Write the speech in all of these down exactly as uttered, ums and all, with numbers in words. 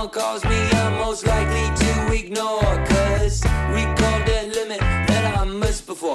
someone calls me, I'm most likely to ignore, cause we called that limit that I missed before.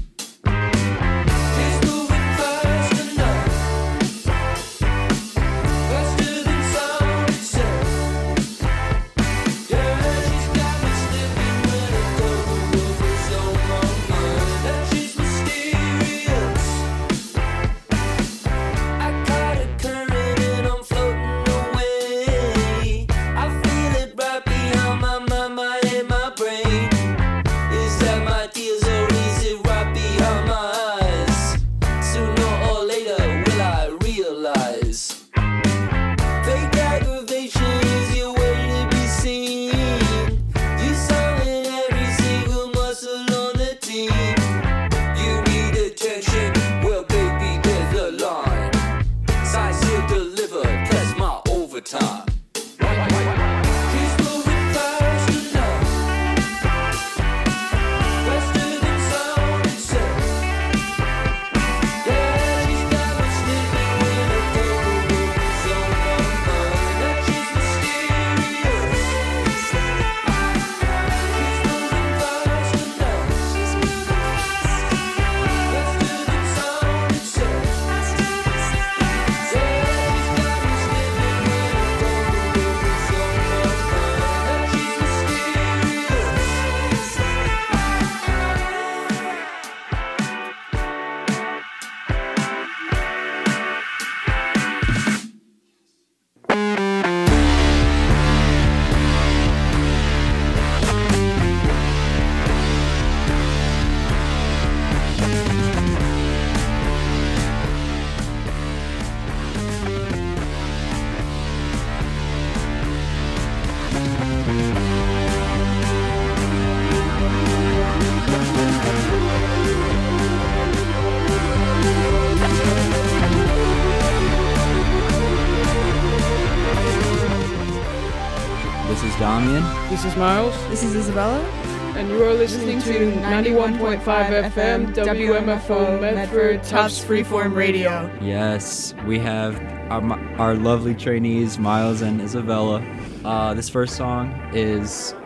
This is Miles. This is Isabella. And you are listening to ninety-one point five F M W M F O Medford Tufts Freeform Radio. Yes, we have our, our lovely trainees, Miles and Isabella. Uh, this first song is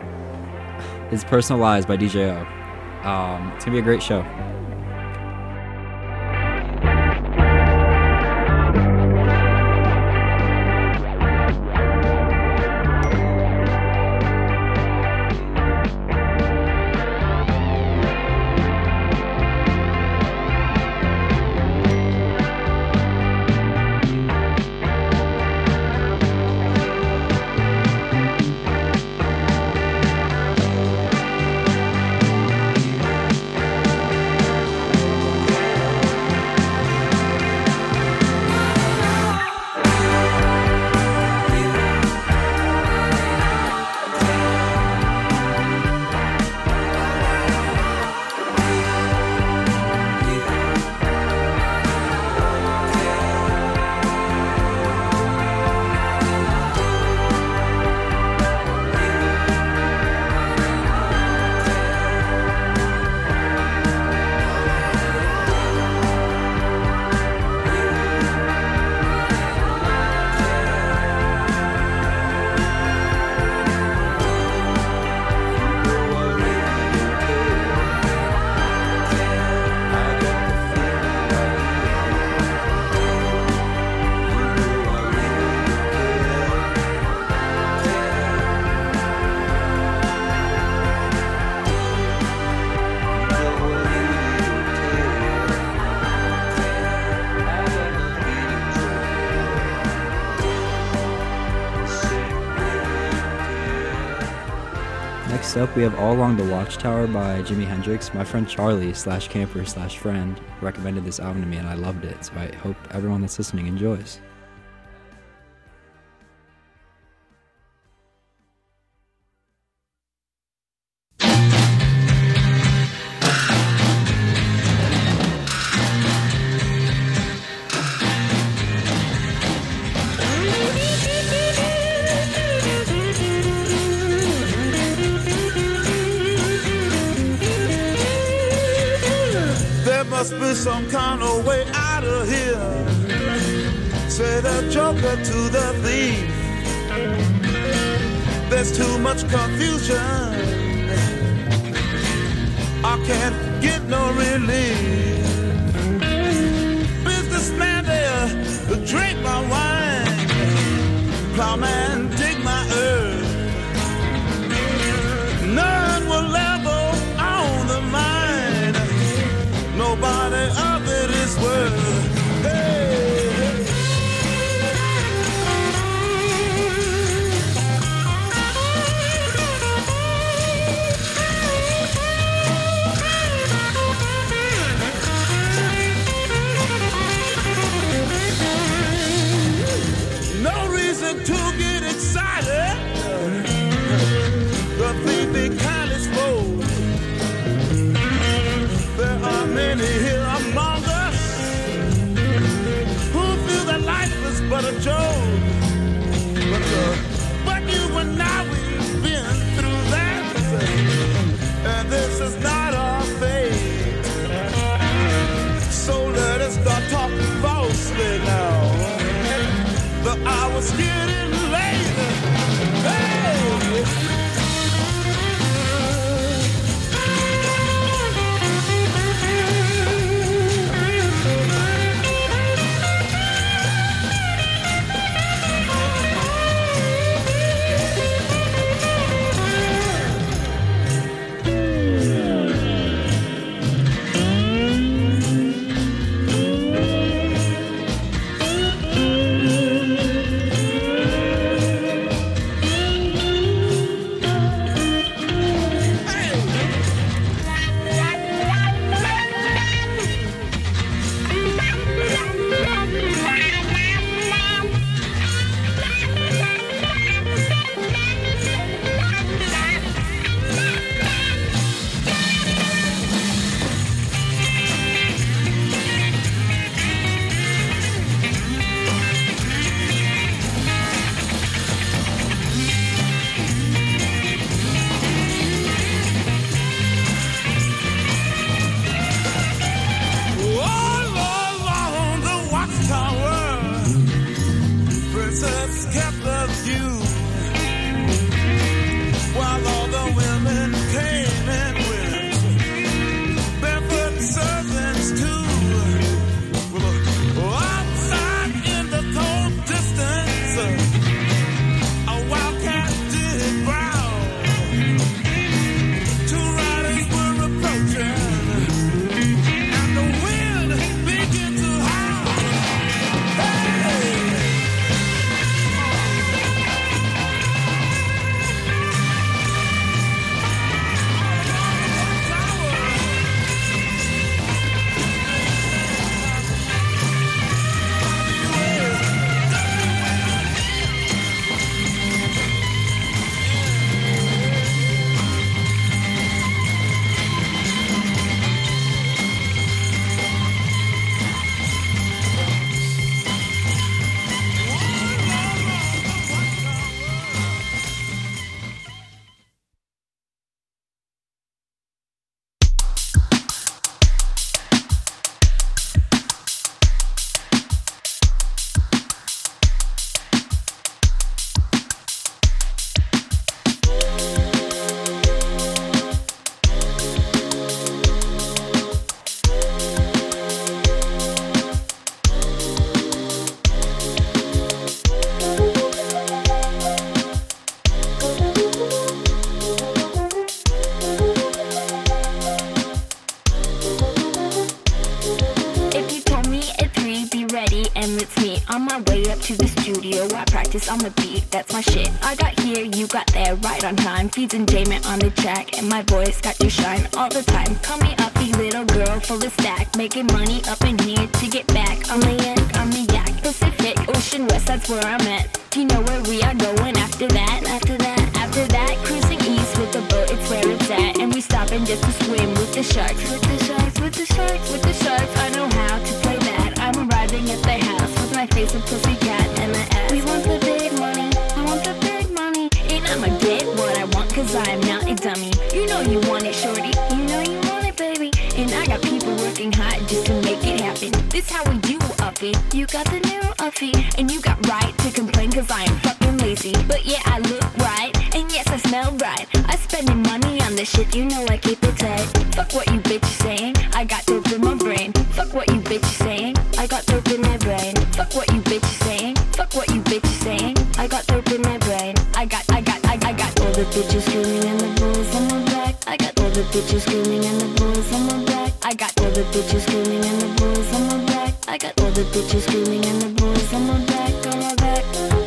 is Personalized by D J O. Um, it's going to be a great show. Next up, we have All Along the Watchtower by Jimi Hendrix. My friend Charlie slash camper slash friend recommended this album to me and I loved it, so I hope everyone that's listening enjoys. Must be some kind of way out of here. Say the joker to the thief. There's too much confusion. I can't get no relief. Businessman there, drink my wine. Plowman, dig my earth. None will ever own the mine. Nobody of it is worth. Hey. To get excited, the baby kind is full. There are many here among us who feel that life is but a joke. But, uh, but you and I, we've been through that, and this is not our fate. So let us start talking falsely now. The hour's getting late. Hey! On the beat, that's my shit. I got here, you got there, right on time. Feeds enjoyment on the track, and my voice got to shine all the time. Call me uppy little girl full of stack, making money up in here to get back. On the end, on the yak, Pacific Ocean West, that's where I'm at. Do you know where we are going after that? After that, after that, cruising east with the boat, it's where it's at. And we stopping just to swim with the sharks, with the sharks, with the sharks, with the sharks. I know how to play that. I'm arriving at their house with my face a pussycat and I ask, we want the big money, I want the big money. And I'ma get what I want cause I am not a dummy. You know you want it, shorty, you know you want it, baby. And I got people working hard just to make it happen. This how we do, Uppy. You got the new Uppy, and you got right to complain cause I am fucking lazy. But yeah, I look right, and the shit, you know I keep it tight. Fuck what you bitches saying, I got dope in my brain. Fuck what you bitches saying, I got dope in my brain. Fuck what you bitches saying, fuck what you bitches saying, I got dope in my brain. I got, I got, I, I got all the bitches screaming and the boys on my back. I got all the bitches screaming and the boys on my back. I got all the bitches screaming and the boys on my back. I got all the bitches screaming and the boys on my back, on my back.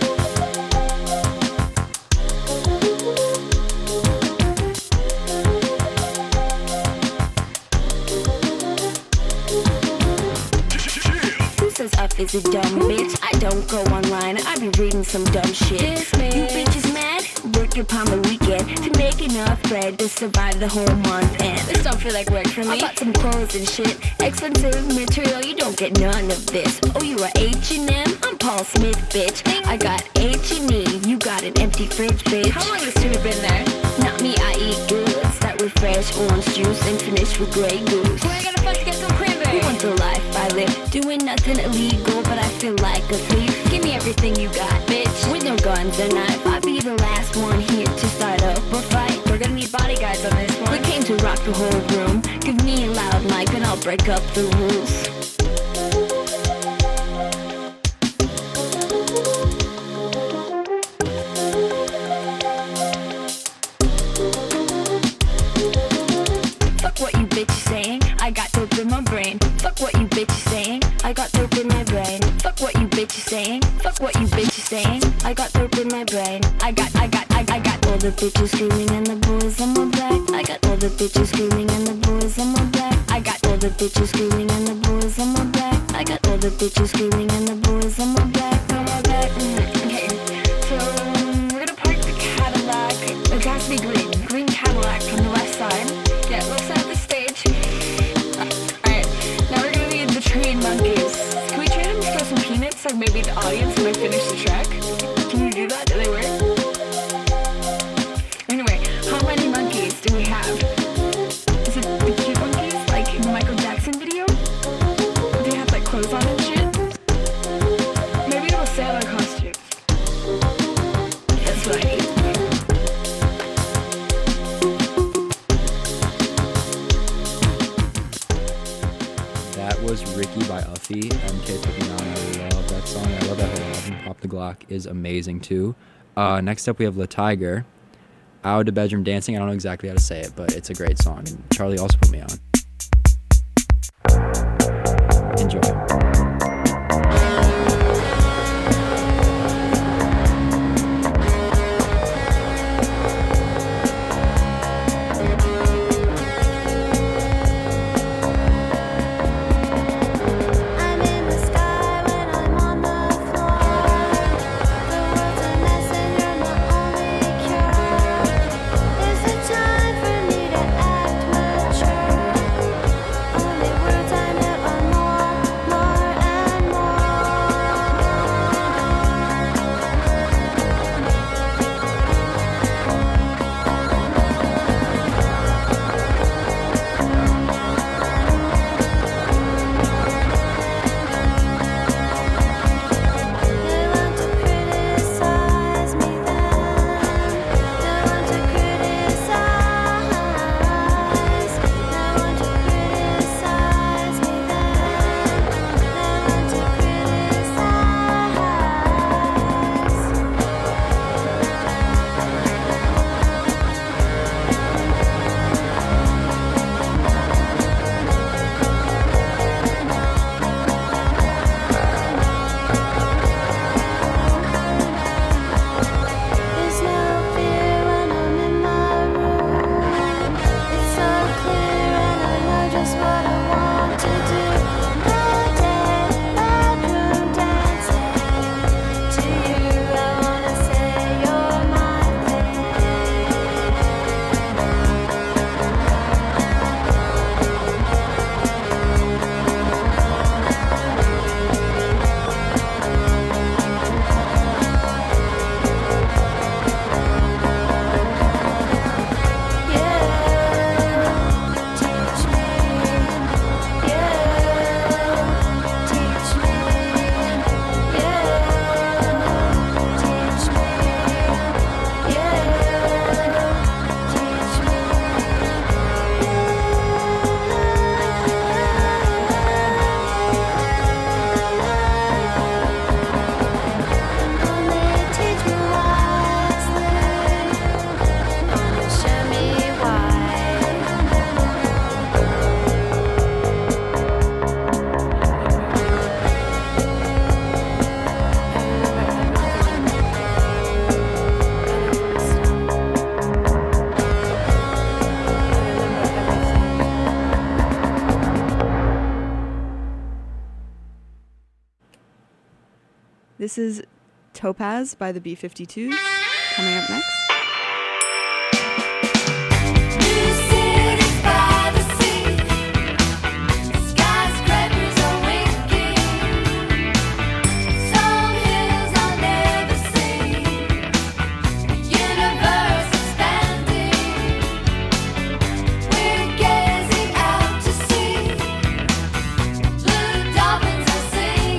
Up is a dumb bitch. I don't go online, I be reading some dumb shit. You bitches mad? Working upon the weekend to make enough bread to survive the whole month. And this don't feel like work for me. I bought some clothes and shit, expensive material, you don't get none of this. Oh, you are H and M? I'm Paul Smith, bitch. I got H and E, you got an empty fridge, bitch. How long has this been there? Not me, I eat good. Start with fresh orange juice and finish with Grey Goose. Where I gotta fuck to get some cranberry? You want the life I live, doing nothing illegal, but I feel like a thief. Give me everything you got, bitch. With no guns or knife, I'll be the last one here to start up a fight. We're gonna need bodyguards on this one. We came to rock the whole room. Give me a loud mic and I'll break up the rules. Fuck what you bitches saying, I got dope in my brain. Fuck what you bitches saying, I got dope in my brain. Fuck what you bitches saying, fuck what you bitches saying, I got dope in my brain. I got, I got, I, I got all the bitches screaming and the boys on my back. I got all the bitches screaming and the boys on my back. I got all the bitches screaming and the boys on my back. I got all the bitches screaming and the boys on my back, on my back. Mm, okay, so um, we're gonna park the Cadillac. It has to be green, green Cadillac on the left side. Yeah, left side of the stage. Alright, now we're gonna need the train monkeys. Can we trade them for some peanuts? Like maybe the audience might finish the track? Can you do that? Do they work? Anyway, how many monkeys do we have? Is it the cute monkeys? Like in the Michael Jackson video? Do they have like clothes on and shit? Maybe it'll sailor costumes. That's what I need. That was Ricky by Uffy, M K fifty-nine. I love that song. I love that whole album. Pop the Glock is amazing too. Uh, next up we have La Tiger, Out of Bedroom Dancing. I don't know exactly how to say it, but it's a great song. And Charlie also put me on. Enjoy. Only words I know are more, more This is Topaz by the B fifty-twos, coming up next.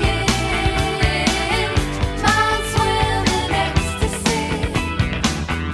Singing, mind swimming ecstasy.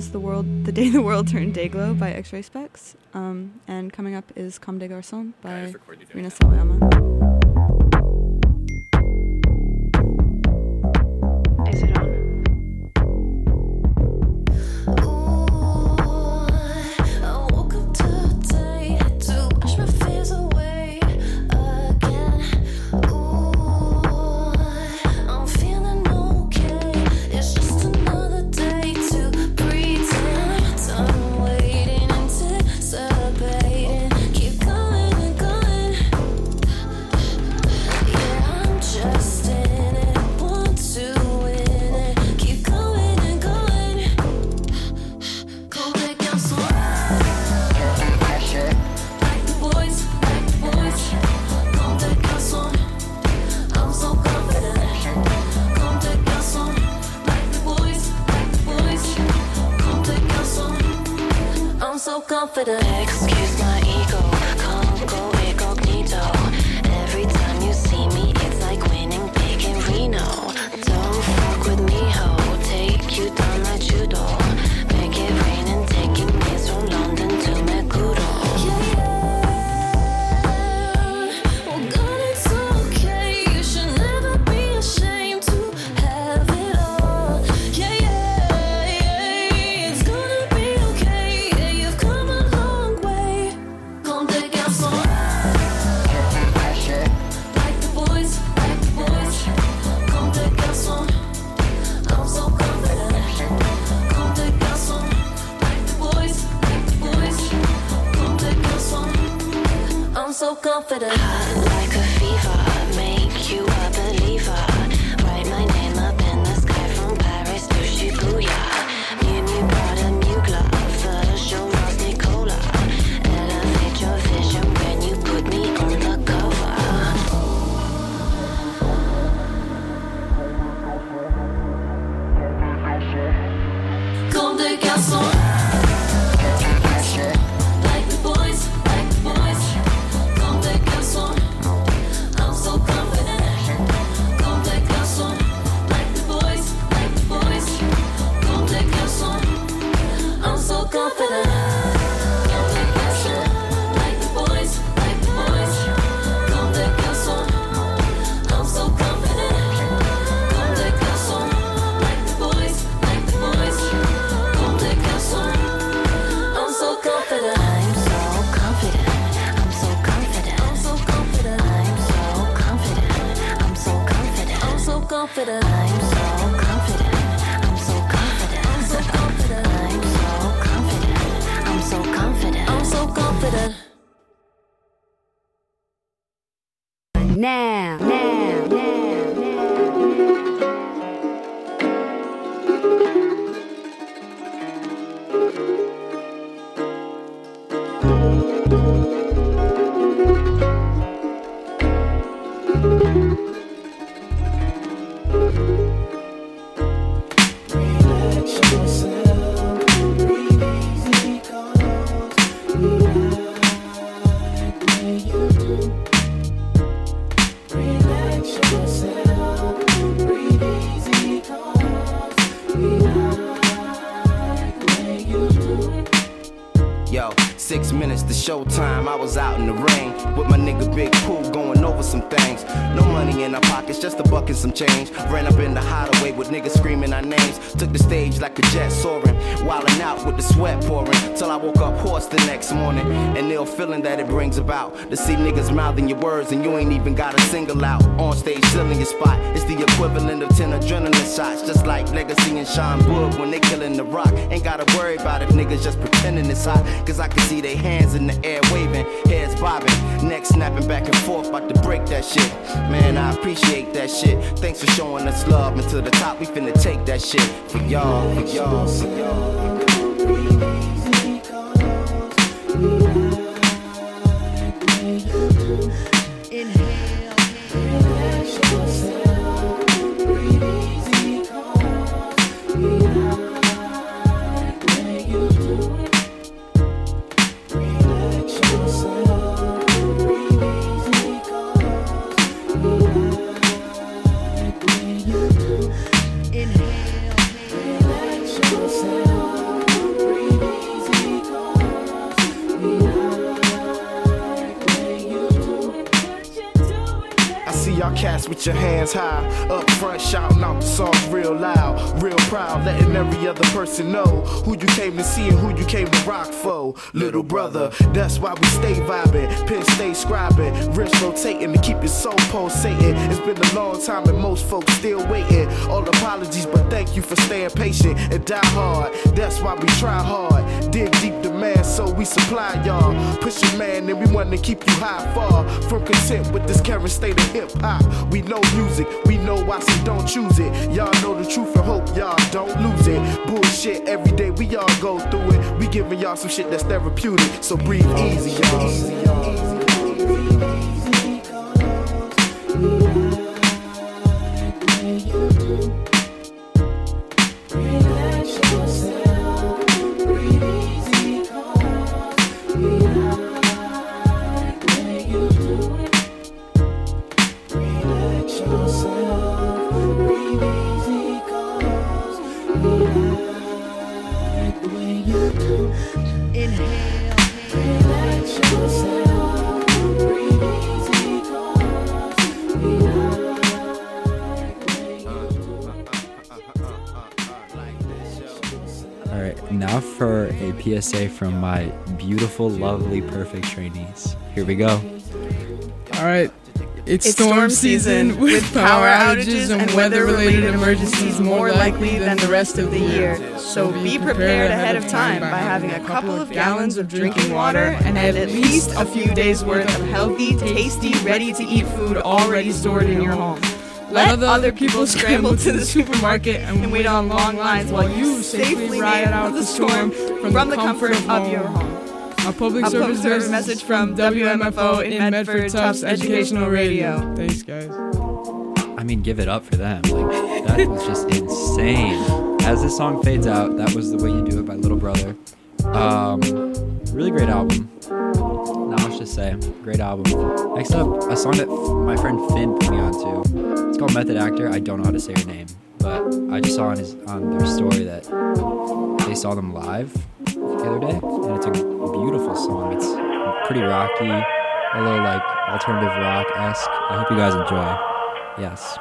was the world, the day the world turned Dayglow by X-Ray Specs. Um, and coming up is Comme des Garçons by Rina Sawayama. Is it on? Confident. Excuse my ego, can't go incognito. Every time you see me, it's like winning big in Reno. Don't fuck with me, ho. Take you down like judo. Make it rain and taking me from London to Meguro. Yeah, yeah. Well, God, it's okay. You should never be ashamed to have it all. Yeah, yeah, yeah. It's gonna be okay. Yeah, you've come a long way. Comme des garçons. Like the boys, like the boys. Comme des garçons. I'm so confident. Comme des garçons. Like the boys, like the boys. Comme des garçons. I'm so confident. Hot like a fever. Make you a believer. Write my name up in the sky from Paris to Shibuya. Miu Miu Prada Mugler. First show Ross Nicola. Elevate your vision when you put me on the cover. Comme des garçons. Like the boys, like the boys. Comme des garçons. I'm so confident. Comme des garçons. Like the boys, like the boys. Comme des garçons. I'm so confident. Comme des garçons. Like the boys, like the boys. Comme des garçons. I'm so confident. Comme des garçons. Like the boys, like the boys. Comme des garçons. I'm so confident. I'm so confident. I'm so confident. I'm so confident. I'm so confident. I'm so confident. I'm so confident. I'm so confident. I'm so confident. I'm so confident. I'm so confident. I'm so confident. I'm so confident. Now, now, now, Yo, six minutes to showtime, I was out in the rain with my nigga Big Pooh going over some things. No money in our pockets, just a buck and some change. Ran up in the hideaway with niggas screaming our names. Took the stage like a jet soaring, wildin' out with the sweat pouring. Till I woke up hoarse the next morning, and ill feeling that it brings about. To see niggas mouthing your words and you ain't even got a single out. On stage filling your spot, it's the equivalent of ten adrenaline shots. Just like Legacy and Sean Wood when they killing the rock. Ain't gotta worry about if niggas just pretending it's hot. Cause I can see they hands in the air waving, heads bobbing, necks snapping back and forth, about to break that shit. Man, I appreciate that shit. Thanks for showing us love, and to the top we finna take that shit. For y'all, for y'all, for y'all. inhale, Relax yourself, breathe easy, cause we like when you do it. Relax yourself, breathe easy, cause we like when you do it. inhale, Relax yourself, cats with your hands high, up front shouting out the song real loud, real proud, letting every other person know who you came to see and who you came to rock for. Little brother, that's why we stay vibing, pen stay scribing, wrist rotating to keep your soul pulsating. It's been a long time and most folks still waiting. All apologies, but thank you for staying patient and die hard. That's why we try hard, dig deep demand so we supply y'all. Push your man and we want to keep you high far from content with this current state of hip hop. We know music, we know why, so don't choose it. Y'all know the truth and hope y'all don't lose it. Bullshit every day, we all go through it. We giving y'all some shit that's therapeutic, so breathe easy, y'all. Now for a P S A from my beautiful, lovely, perfect trainees. Here we go. All right. It's, It's storm storm season season with with power power outages outages and and weather-related weather-related emergencies more likely than the rest of the year. So be prepared ahead of time by having a couple of gallons of drinking water and at least a few days worth of healthy, tasty, ready-to-eat food already stored in your home. Let other people scramble to the supermarket and wait on long lines while you safely ride out the storm from the comfort of your home. A public A service, public service message from W M F O in Medford Tufts Educational Radio. Thanks, guys. I mean, give it up for them. Like, that was just insane. As this song fades out, that was The Way You Do It by Little Brother. Um, really great album. Not much to say. Great album. Next up, a song that my friend Finn put me onto. It's called Method Actor. I don't know how to say her name, but I just saw on his on their story that they saw them live the other day, and it's a beautiful song. It's pretty rocky, a little like alternative rock-esque. I hope you guys enjoy. Yes.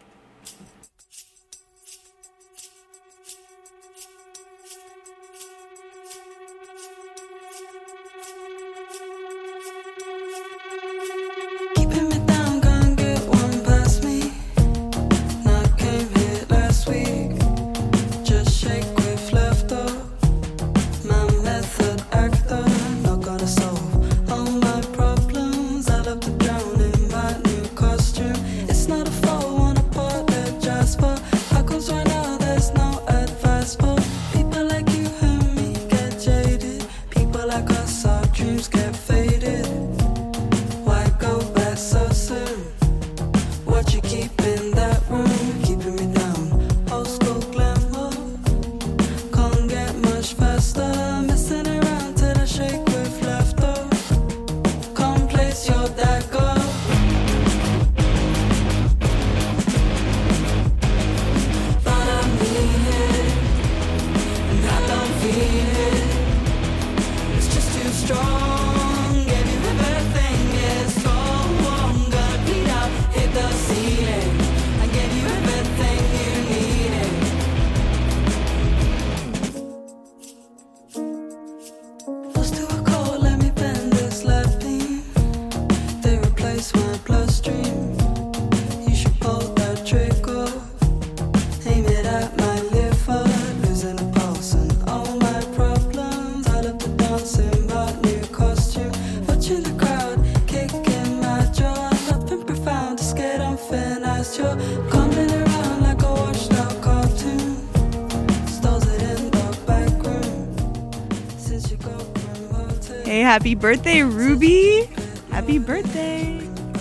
Hey, happy birthday, Ruby! Happy birthday!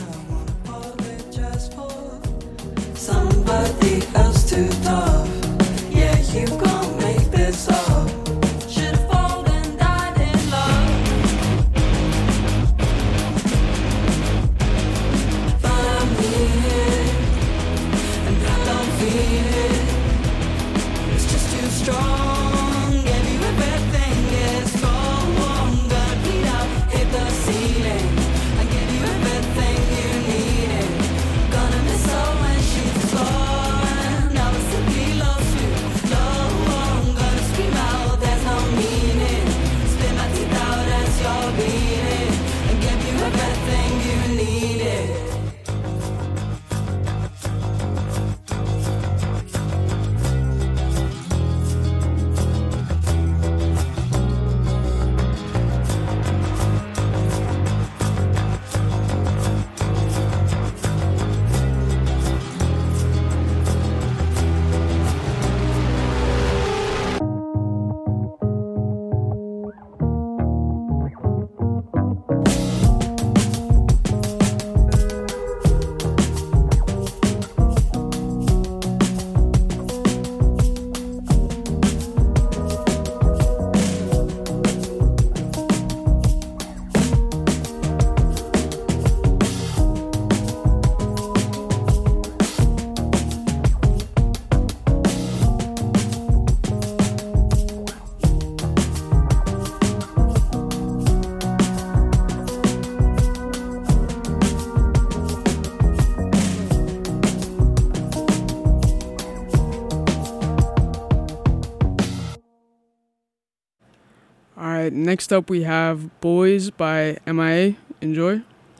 Somebody else too tough. Yeah, you gon' make this up. Should've fallen and died in love. But I mean it, and I don't feel it. It's just too strong. Gave you everything, it's gone. Gonna bleed out, hit the ceiling. I gave you everything you needed. Gonna miss All right, next up we have Boys by M I A. Enjoy.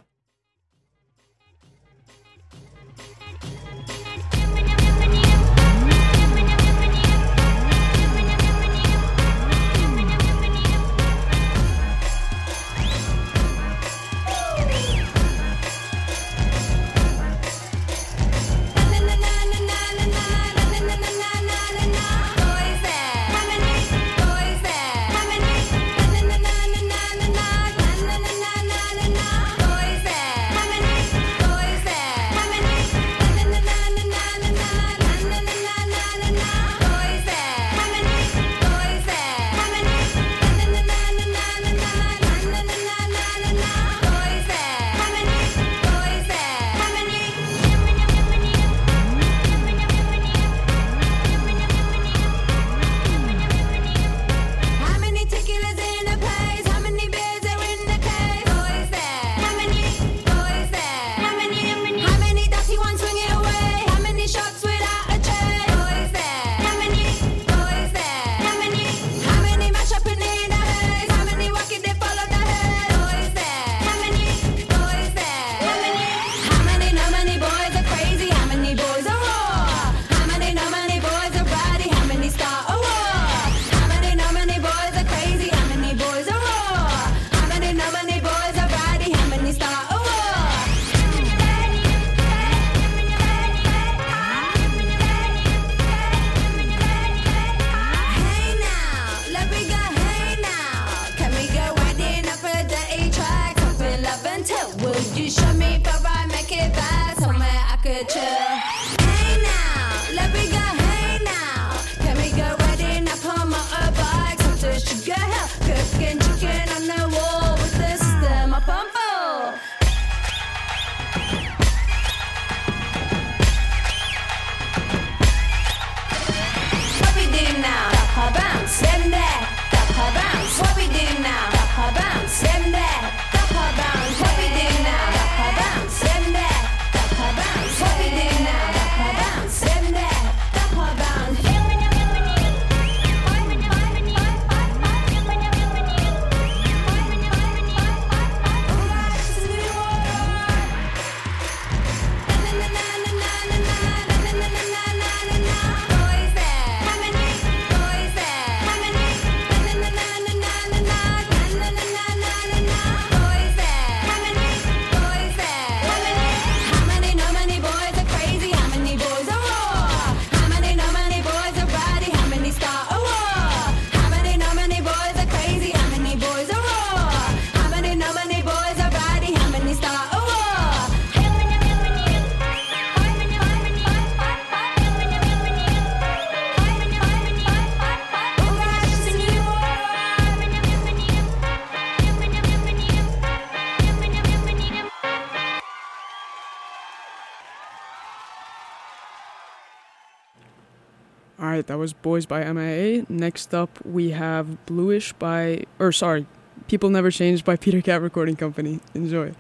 Alright, that was Boys by M I A. Next up, we have Bluish by, or sorry, People Never Change by Peter Cat Recording Company. Enjoy.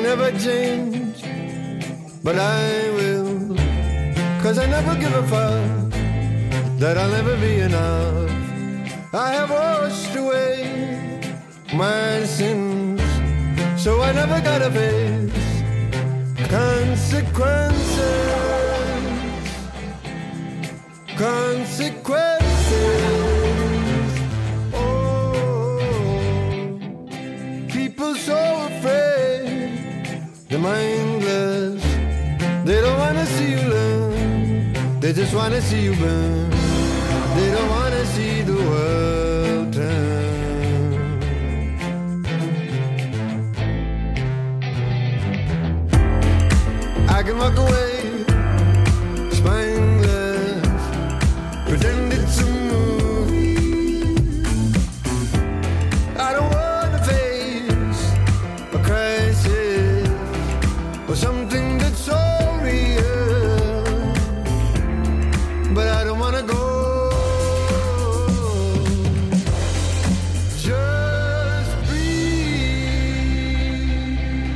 never change, but I will. Cause I never give a fuck that I'll never be enough. I have washed away my sins, so I never gotta face consequences. Consequences. Oh, people so afraid, they're mindless. They don't wanna see you learn, they just wanna see you burn. They don't wanna see the world turn. I can walk away, spineless, pretend it's a movie. I don't wanna face a crisis or something that's so real, but I don't wanna go. Just breathe.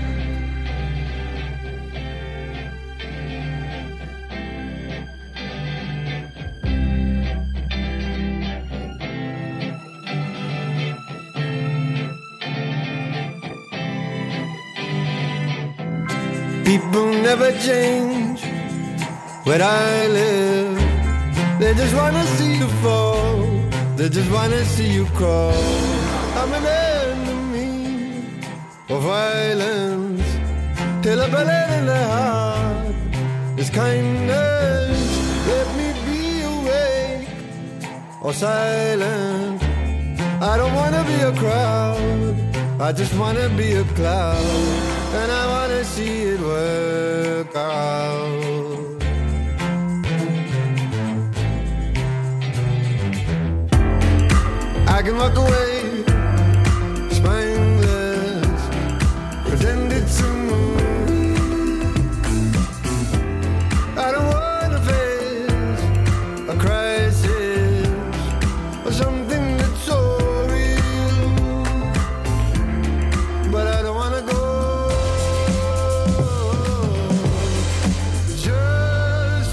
People never change where I live. They just wanna see you fall, they just wanna see you crawl. I'm an enemy of violence, till a bullet in the heart is kindness. Let me be awake or silent. I don't wanna be a crowd, I just wanna be a cloud, and I wanna see it work out. I can walk away, spineless, pretend it's a movie. I don't wanna face a crisis or something that's so real, but I don't wanna go. Just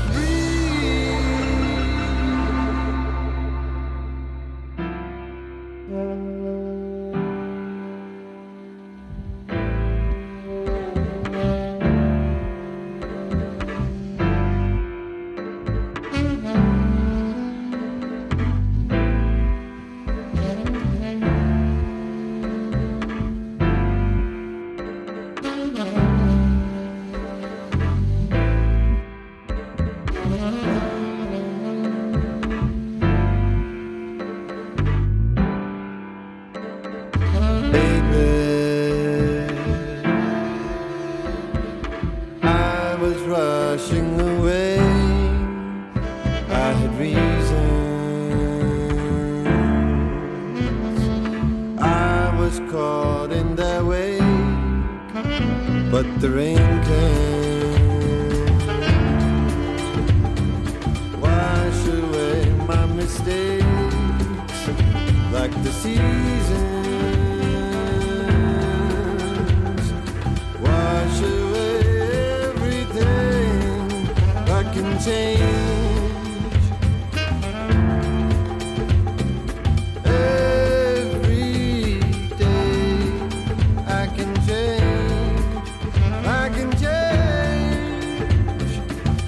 rushing away, I had reasons. I was caught in their wake, but the rain came. Wash away my mistakes like the seasons. Wash away everything I can change. Every day I can change. I can change.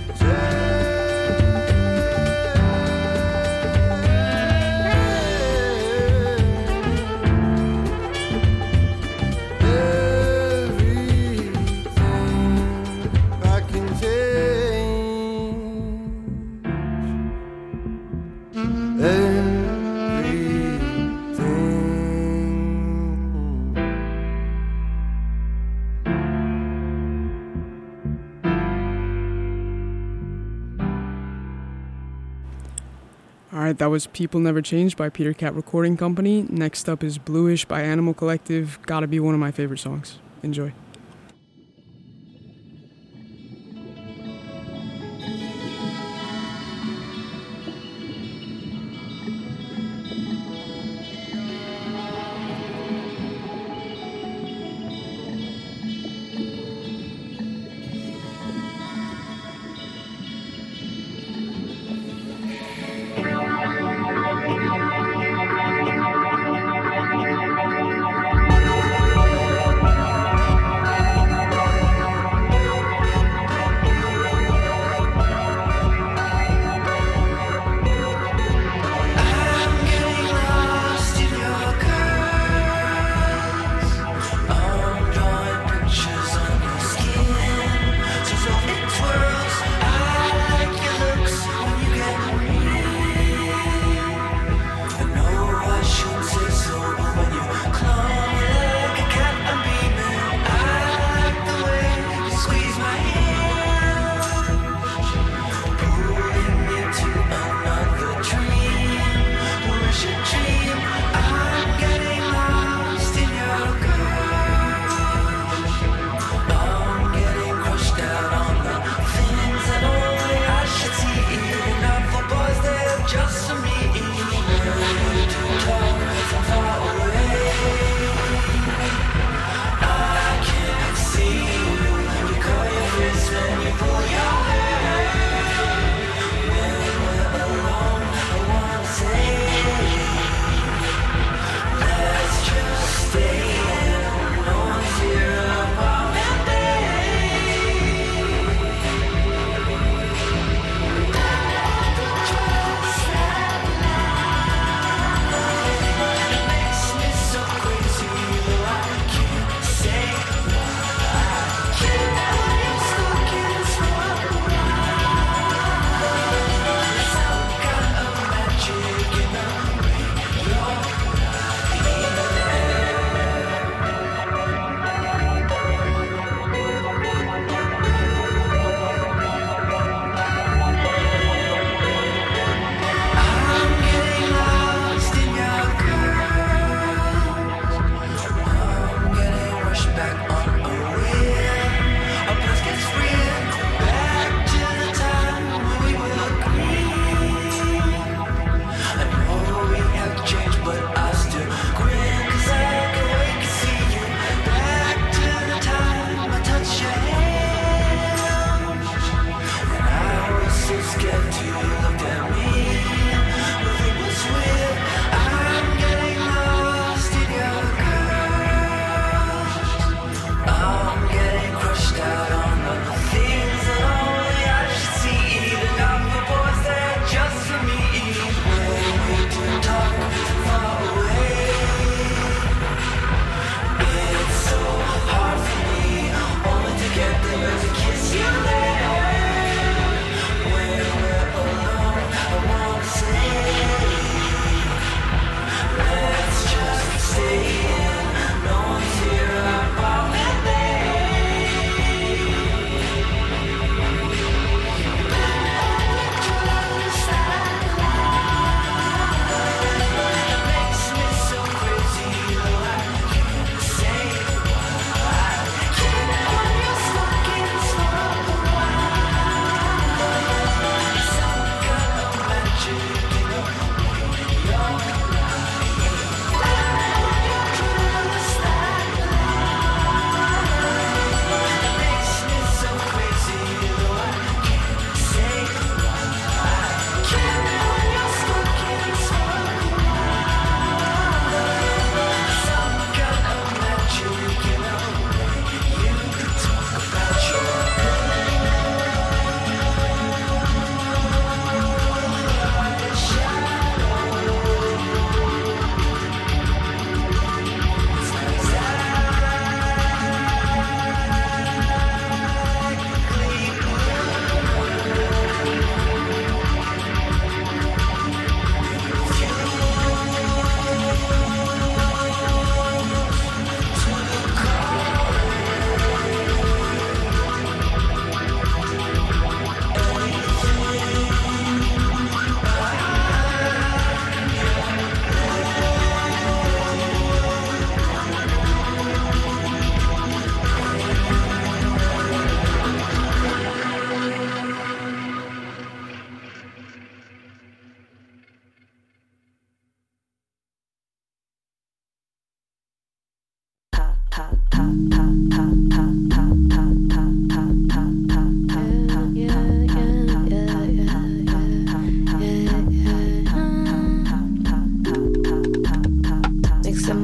Alright, that was People Never Change by Peter Cat Recording Company. Next up is Bluish by Animal Collective. Gotta be one of my favorite songs. Enjoy.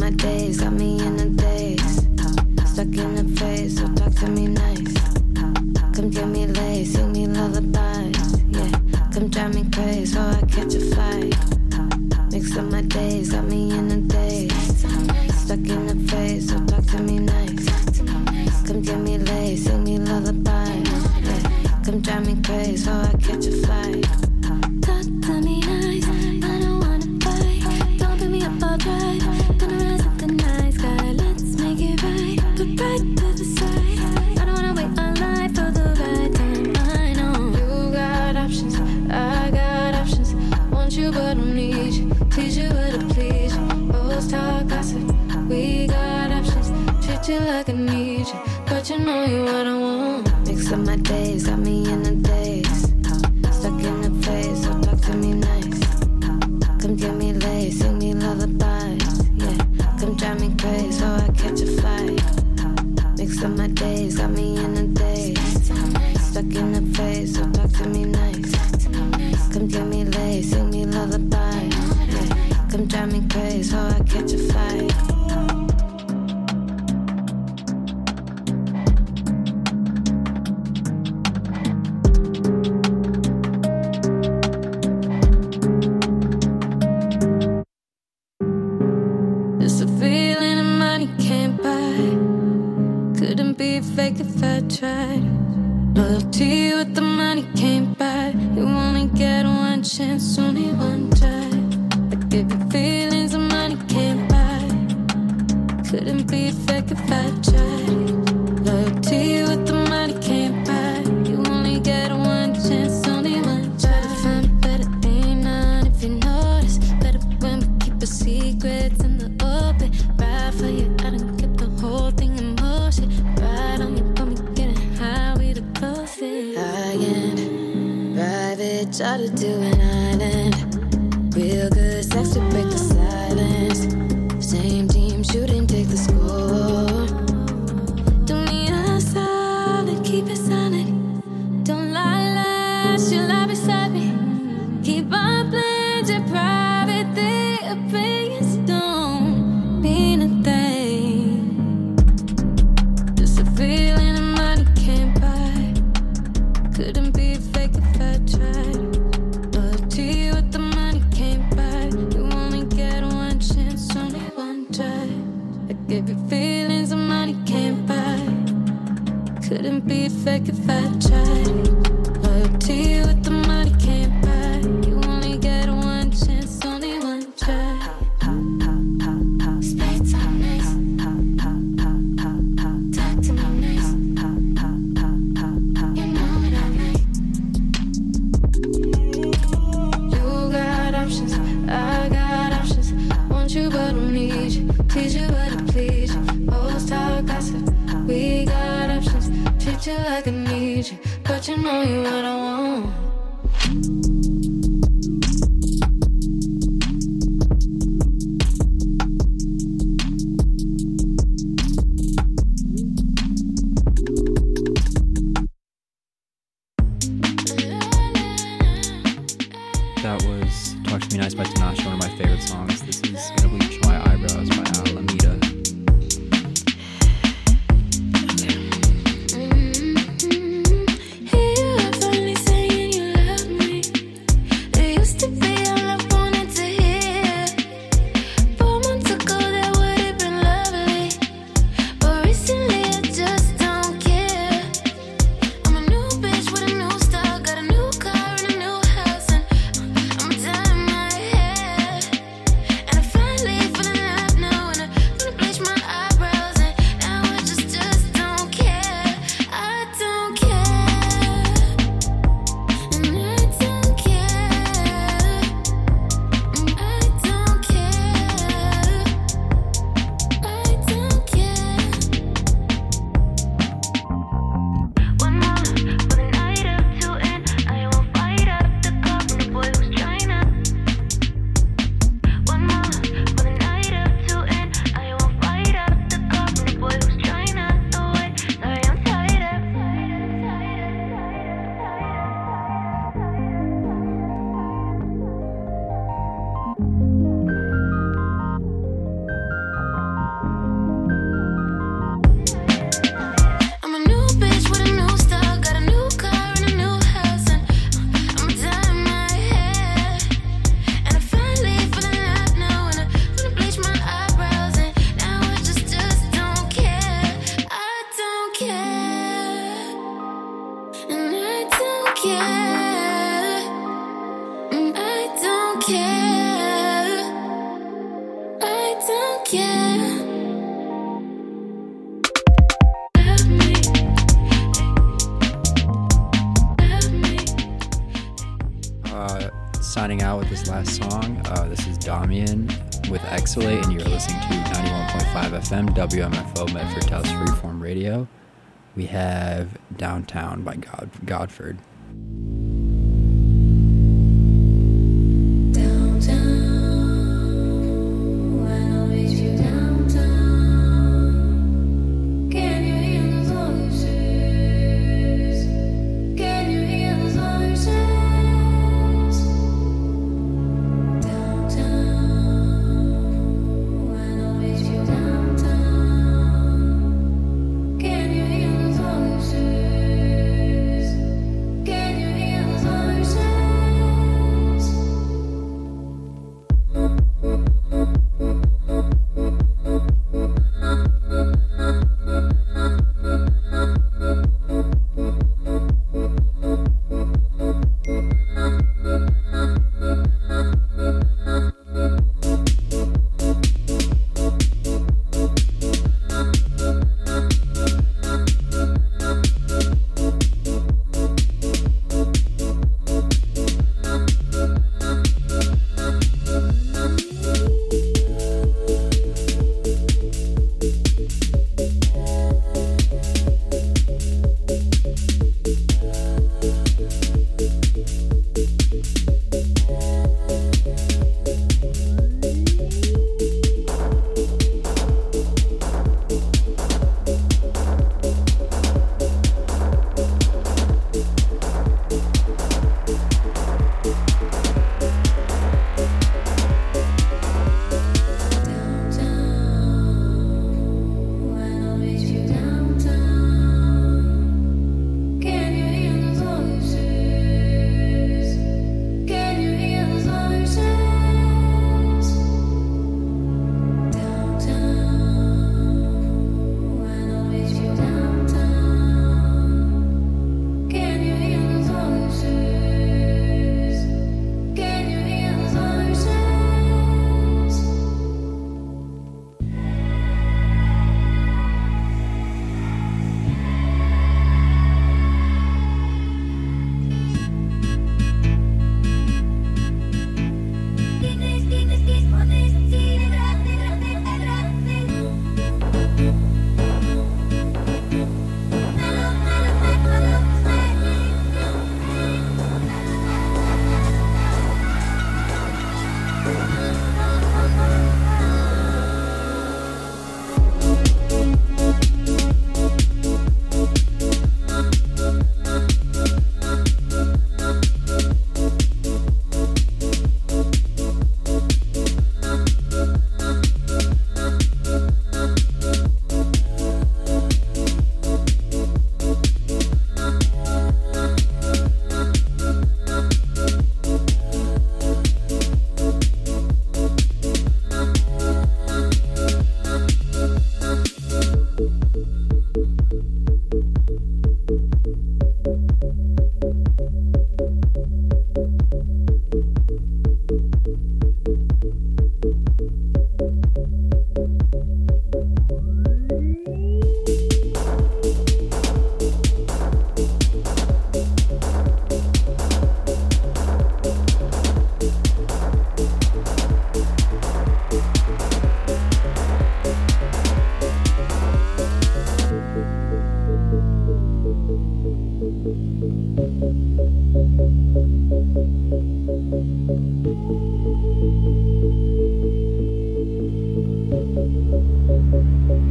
my days, got me in a daze. Stuck in a phase, so talk to me nice. Come get me laid, sing me lullabies. Yeah, come drive me crazy, so I catch a flight. Mix up my days, got me in a daze. Stuck in a phase, so talk to me nice. Come get me laid, sing me lullabies. Yeah, come drive me crazy, so I catch a flight. Talk to me nice, I don't wanna fight. Don't pick me up all right. Gonna rise up the night sky, let's make it right. Put right to the side. I don't wanna wait my life for the right time. I know you got options, I got options. Want you but don't need you. Teach you but to please you. Rose talk gossip, we got options. Treat you like I need you, but you know you what I want. Mix up my days, got me in a daze. Stuck in a phase, so talk to me nice. Come get me laid, sing me lullabies. Yeah, come drive me crazy, so I catch a flight. Mix up my days, got me in a daze. Stuck in a phase, so talk to me nice. Come get me laid, sing me lullabies. Yeah, come drive me crazy, so I catch a flight. It's a feeling that money can't buy. Couldn't be fake if I tried. Loyalty with the money can't buy. You only get one chance, only one try. I give you feelings that money can't buy. Couldn't be fake if I tried. Loyalty with the money can't buy. You only get one chance, only one try. To find it better ain't none if you notice. Better when we keep our secrets in the open. Ride for you, I done kept the whole thing in motion. Ride on you, put me getting high, we the closest. High-end, private, try to do an island. Real good sex to break the silence. Same team shooting, take the score. Do me a solid, keep it silent. Don't lie, lie, she'll lie beside me. Keep on playing your private thing. Opinions don't mean a thing. Just a feeling that money can't buy. Couldn't be fake if I tried. Loyalty with the money can't buy. You only get one chance, only one try. I give you feelings that money can't buy. Couldn't be fake if I tried. Loyalty with the money can't buy. You only get one chance, only one try. Spades on nice. Talk to me nice. You know what I like. You got options, I got options. Want you but don't need you. Teach you but to please you. Always talk gossip, we got options. Treat you like I need you, but you know you what I want. That was Talk to Me Nice by Tinashe, one of my favorite songs. This is Gonna Bleach My Eyebrows by Alameda. Here you are finally saying you signing out with this last song. Uh, this is Damian with Exhalate, and you're listening to ninety-one point five F M W M F O Medford Towers Freeform Radio. We have Downtown by God Godford.